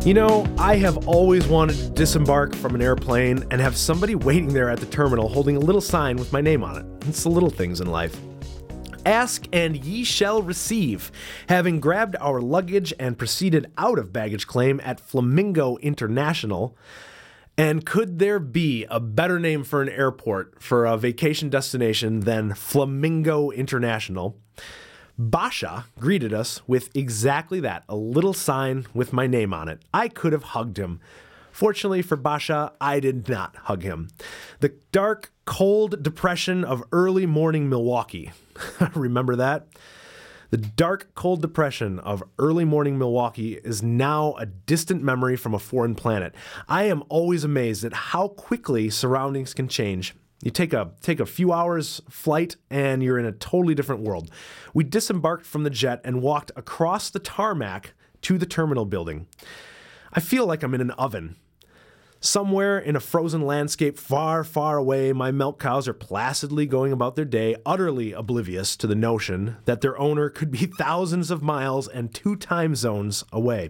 I have always wanted to disembark from an airplane and have somebody waiting there at the terminal holding a little sign with my name on it. It's the little things in life. Ask and ye shall receive. Having grabbed our luggage and proceeded out of baggage claim at Flamingo International. And could there be a better name for an airport for a vacation destination than Flamingo International? Basha greeted us with exactly that, a little sign with my name on it. I could have hugged him. Fortunately for Basha, I did not hug him. The dark, cold depression of early morning Milwaukee. Remember that? The dark, cold depression of early morning Milwaukee is now a distant memory from a foreign planet. I am always amazed at how quickly surroundings can change. You take a few hours flight and you're in a totally different world. We disembarked from the jet and walked across the tarmac to the terminal building. I feel like I'm in an oven. Somewhere in a frozen landscape far, far away, my milk cows are placidly going about their day, utterly oblivious to the notion that their owner could be thousands of miles and 2 time zones away.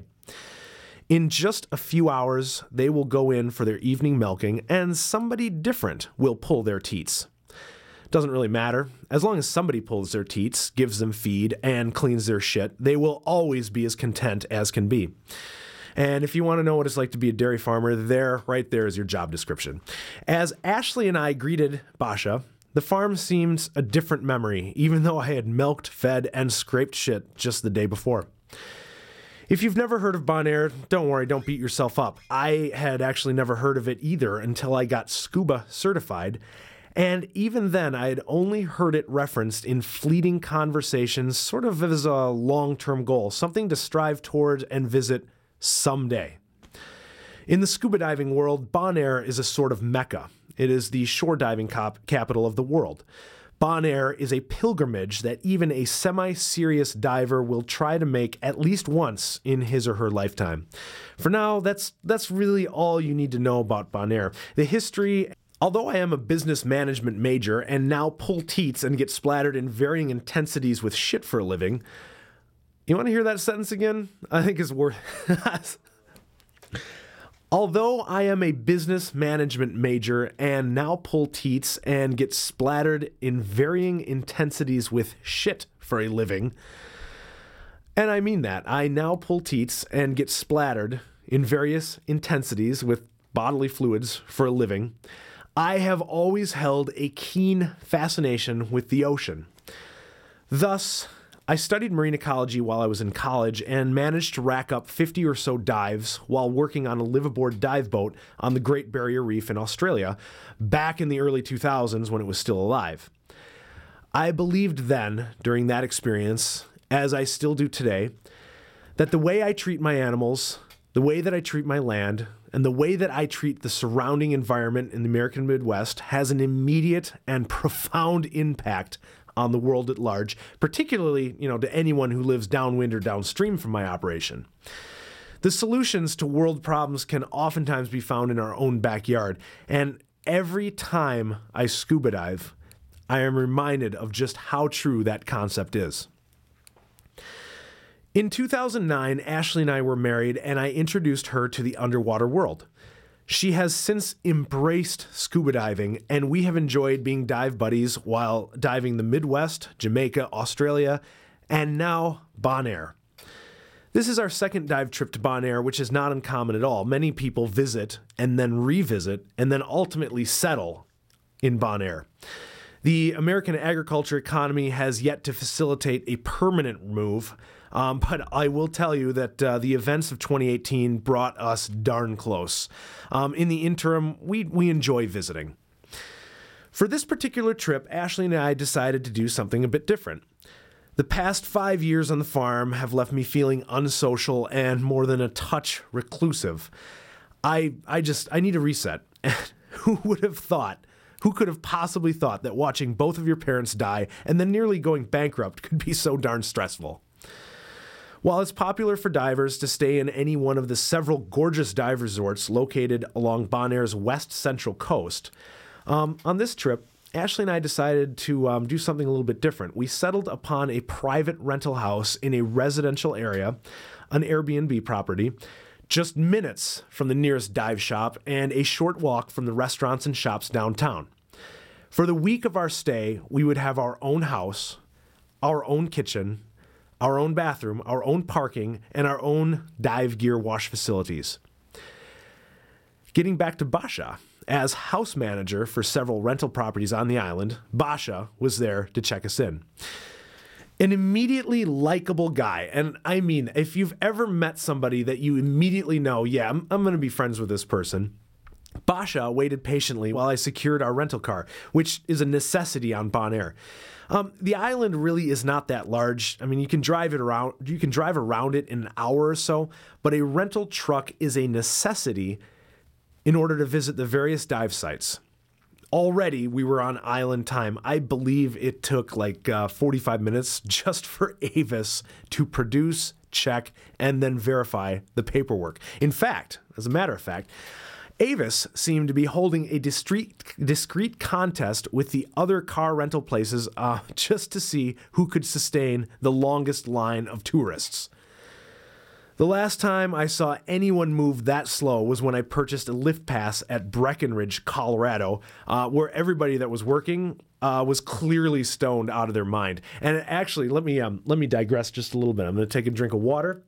In just a few hours, they will go in for their evening milking, and somebody different will pull their teats. Doesn't really matter. As long as somebody pulls their teats, gives them feed, and cleans their shit, they will always be as content as can be. And if you want to know what it's like to be a dairy farmer, right there is your job description. As Ashley and I greeted Basha, the farm seemed a different memory, even though I had milked, fed, and scraped shit just the day before. If you've never heard of Bonaire, don't worry, don't beat yourself up. I had actually never heard of it either until I got scuba certified, and even then I had only heard it referenced in fleeting conversations, sort of as a long-term goal, something to strive towards and visit someday. In the scuba diving world, Bonaire is a sort of mecca. It is the shore diving capital of the world. Bonaire is a pilgrimage that even a semi-serious diver will try to make at least once in his or her lifetime. For now, that's really all you need to know about Bonaire. The history, although I am a business management major and now pull teats and get splattered in varying intensities with shit for a living. You want to hear that sentence again? I think it's worth Although I am a business management major and now pull teats and get splattered in varying intensities with shit for a living, and I mean that, I now pull teats and get splattered in various intensities with bodily fluids for a living, I have always held a keen fascination with the ocean. Thus, I studied marine ecology while I was in college and managed to rack up 50 or so dives while working on a live-aboard dive boat on the Great Barrier Reef in Australia back in the early 2000s when it was still alive. I believed then, during that experience, as I still do today, that the way I treat my animals, the way that I treat my land, and the way that I treat the surrounding environment in the American Midwest has an immediate and profound impact on the world at large, particularly, to anyone who lives downwind or downstream from my operation. The solutions to world problems can oftentimes be found in our own backyard, and every time I scuba dive, I am reminded of just how true that concept is. In 2009, Ashley and I were married, and I introduced her to the underwater world. She has since embraced scuba diving, and we have enjoyed being dive buddies while diving the Midwest, Jamaica, Australia, and now Bonaire. This is our second dive trip to Bonaire, which is not uncommon at all. Many people visit and then revisit and then ultimately settle in Bonaire. The American agriculture economy has yet to facilitate a permanent move, but I will tell you that the events of 2018 brought us darn close. In the interim, we enjoy visiting. For this particular trip, Ashley and I decided to do something a bit different. The past 5 years on the farm have left me feeling unsocial and more than a touch reclusive. I need a reset. Who would have thought? Who could have possibly thought that watching both of your parents die and then nearly going bankrupt could be so darn stressful? While it's popular for divers to stay in any one of the several gorgeous dive resorts located along Bonaire's west central coast, on this trip, Ashley and I decided to do something a little bit different. We settled upon a private rental house in a residential area, an Airbnb property, just minutes from the nearest dive shop and a short walk from the restaurants and shops downtown. For the week of our stay, we would have our own house, our own kitchen, our own bathroom, our own parking, and our own dive gear wash facilities. Getting back to Basha, as house manager for several rental properties on the island, Basha was there to check us in. An immediately likable guy, and I mean, if you've ever met somebody that you immediately know, yeah, I'm going to be friends with this person, Basha waited patiently while I secured our rental car, which is a necessity on Bonaire. The island really is not that large. I mean, you can drive around it in an hour or so, but a rental truck is a necessity in order to visit the various dive sites. Already, we were on island time. I believe it took like 45 minutes just for Avis to produce, check, and then verify the paperwork. In fact, as a matter of fact, Avis seemed to be holding a discreet contest with the other car rental places just to see who could sustain the longest line of tourists. The last time I saw anyone move that slow was when I purchased a lift pass at Breckenridge, Colorado, where everybody that was working was clearly stoned out of their mind. And actually, let me digress just a little bit. I'm going to take a drink of water.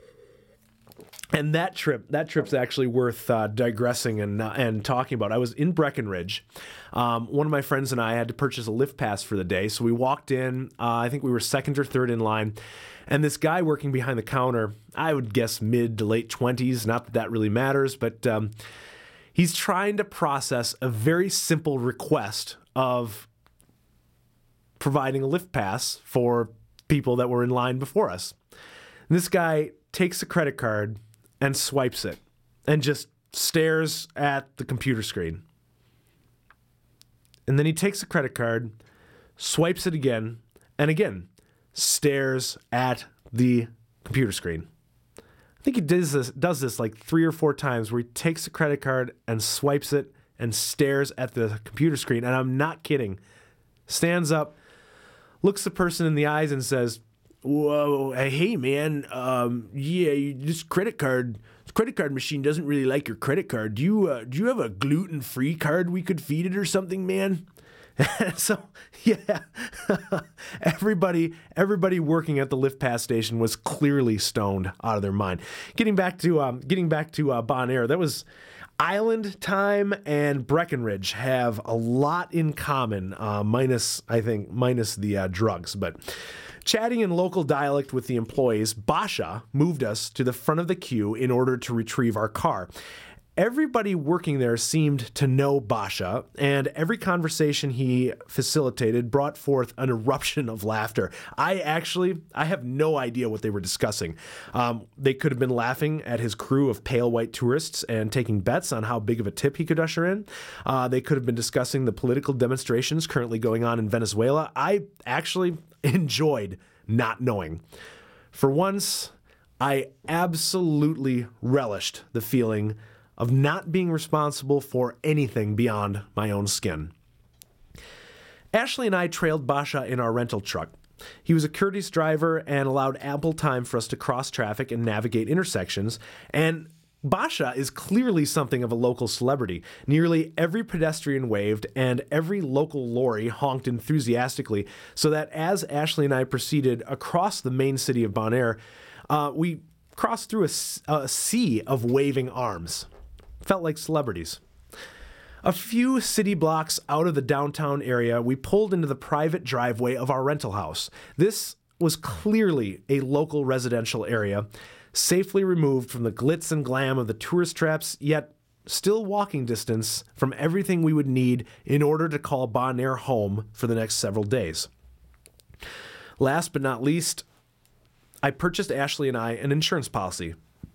And that trip's actually worth digressing and talking about. I was in Breckenridge. One of my friends and I had to purchase a lift pass for the day, so we walked in. I think we were second or third in line, and this guy working behind the counter, I would guess mid to late 20s. Not that that really matters, but he's trying to process a very simple request of providing a lift pass for people that were in line before us. And this guy takes a credit card and swipes it and just stares at the computer screen. And then he takes the credit card, swipes it again, and again stares at the computer screen. I think he does this like 3 or 4 times where he takes the credit card and swipes it and stares at the computer screen. And I'm not kidding. Stands up, looks the person in the eyes and says, "Whoa, hey man, this credit card machine doesn't really like your credit card. Do you have a gluten-free card we could feed it or something, man?" So, yeah, everybody working at the lift pass station was clearly stoned out of their mind. Getting back to Bonaire, that was island time and Breckenridge have a lot in common, minus the drugs, but. Chatting in local dialect with the employees, Basha moved us to the front of the queue in order to retrieve our car. Everybody working there seemed to know Basha, and every conversation he facilitated brought forth an eruption of laughter. I have no idea what they were discussing. They could have been laughing at his crew of pale white tourists and taking bets on how big of a tip he could usher in. They could have been discussing the political demonstrations currently going on in Venezuela. I actually enjoyed not knowing. For once, I absolutely relished the feeling of not being responsible for anything beyond my own skin. Ashley and I trailed Basha in our rental truck. He was a courteous driver and allowed ample time for us to cross traffic and navigate intersections, and Basha is clearly something of a local celebrity. Nearly every pedestrian waved and every local lorry honked enthusiastically, so that as Ashley and I proceeded across the main city of Bonaire, we crossed through a sea of waving arms. Felt like celebrities. A few city blocks out of the downtown area, we pulled into the private driveway of our rental house. This was clearly a local residential area, safely removed from the glitz and glam of the tourist traps, yet still walking distance from everything we would need in order to call Bonaire home for the next several days. Last but not least, I purchased Ashley and I an insurance policy.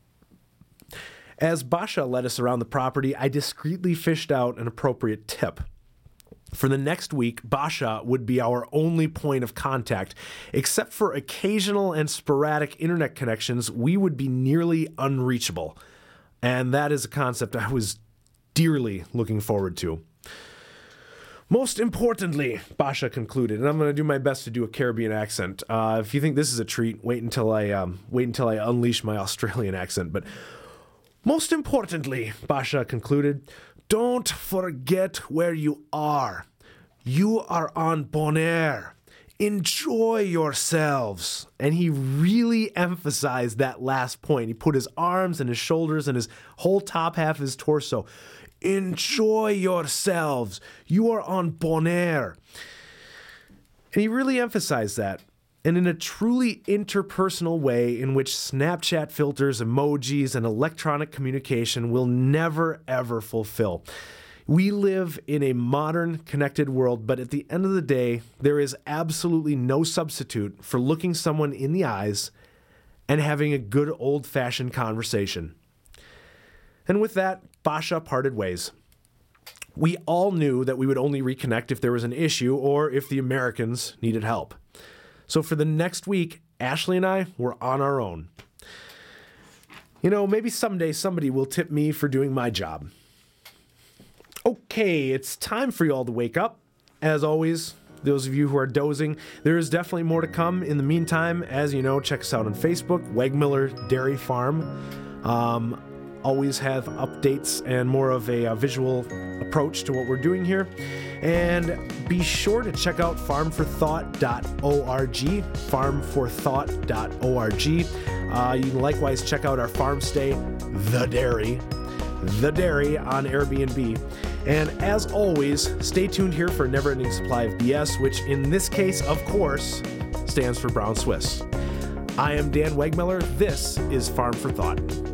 As Basha led us around the property, I discreetly fished out an appropriate tip. For the next week, Basha would be our only point of contact. Except for occasional and sporadic internet connections, we would be nearly unreachable. And that is a concept I was dearly looking forward to. Most importantly, Basha concluded, and I'm going to do my best to do a Caribbean accent. If you think this is a treat, wait until I unleash my Australian accent. But Most importantly, Basha concluded, don't forget where you are. You are on Bonaire. Enjoy yourselves. And he really emphasized that last point. He put his arms and his shoulders and his whole top half of his torso. Enjoy yourselves. You are on Bonaire. And he really emphasized that. And in a truly interpersonal way in which Snapchat filters, emojis, and electronic communication will never, ever fulfill. We live in a modern, connected world, but at the end of the day, there is absolutely no substitute for looking someone in the eyes and having a good old-fashioned conversation. And with that, Basha parted ways. We all knew that we would only reconnect if there was an issue or if the Americans needed help. So for the next week, Ashley and I were on our own. You know, maybe someday somebody will tip me for doing my job. Okay, it's time for you all to wake up. As always, those of you who are dozing, there is definitely more to come. In the meantime, as you know, check us out on Facebook, Wegmiller Dairy Farm. Always have updates and more of a visual approach to what we're doing here. And be sure to check out farmforthought.org, farmforthought.org. You can likewise check out our farm stay, The Dairy on Airbnb. And as always, stay tuned here for a never-ending supply of BS, which in this case, of course, stands for Brown Swiss. I am Dan Wegmiller. This is Farm for Thought.